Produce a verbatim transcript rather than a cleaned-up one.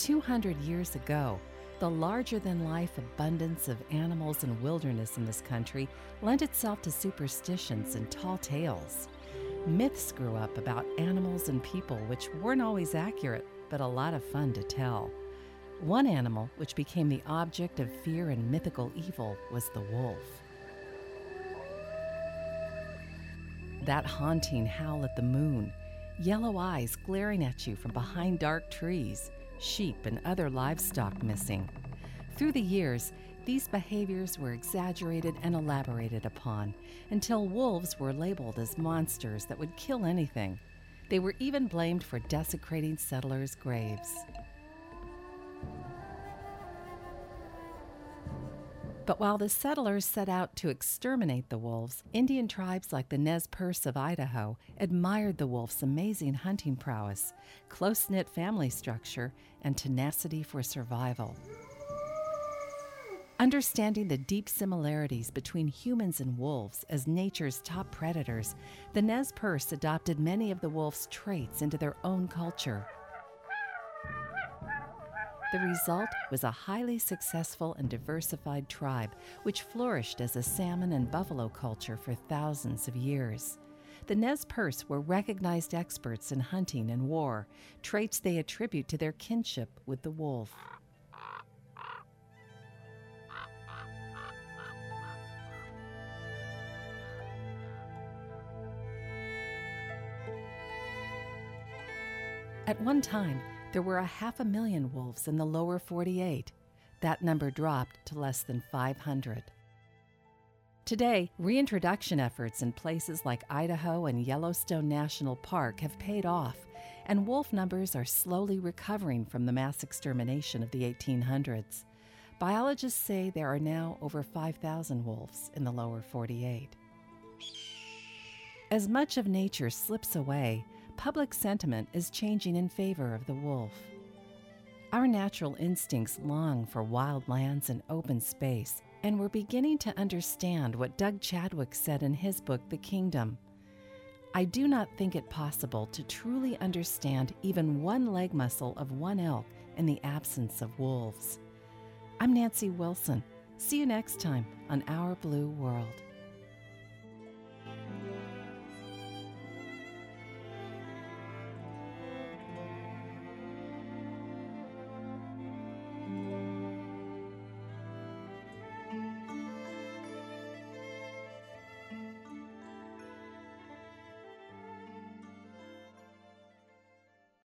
two hundred years ago, the larger-than-life abundance of animals and wilderness in this country lent itself to superstitions and tall tales. Myths grew up about animals and people which weren't always accurate, but a lot of fun to tell. One animal which became the object of fear and mythical evil was the wolf. That haunting howl at the moon, yellow eyes glaring at you from behind dark trees, sheep and other livestock missing. Through the years, these behaviors were exaggerated and elaborated upon until wolves were labeled as monsters that would kill anything. They were even blamed for desecrating settlers' graves. But while the settlers set out to exterminate the wolves, Indian tribes like the Nez Perce of Idaho admired the wolf's amazing hunting prowess, close-knit family structure, and tenacity for survival. Understanding the deep similarities between humans and wolves as nature's top predators, the Nez Perce adopted many of the wolf's traits into their own culture. The result was a highly successful and diversified tribe, which flourished as a salmon and buffalo culture for thousands of years. The Nez Perce were recognized experts in hunting and war, traits they attribute to their kinship with the wolf. At one time, there were a half a million wolves in the lower forty-eight. That number dropped to less than five hundred. Today, reintroduction efforts in places like Idaho and Yellowstone National Park have paid off, and wolf numbers are slowly recovering from the mass extermination of the eighteen hundreds. Biologists say there are now over five thousand wolves in the lower forty-eight. As much of nature slips away, public sentiment is changing in favor of the wolf. Our natural instincts long for wild lands and open space, and we're beginning to understand what Doug Chadwick said in his book, The Kingdom. I do not think it possible to truly understand even one leg muscle of one elk in the absence of wolves. I'm Nancy Wilson. See you next time on Our Blue World.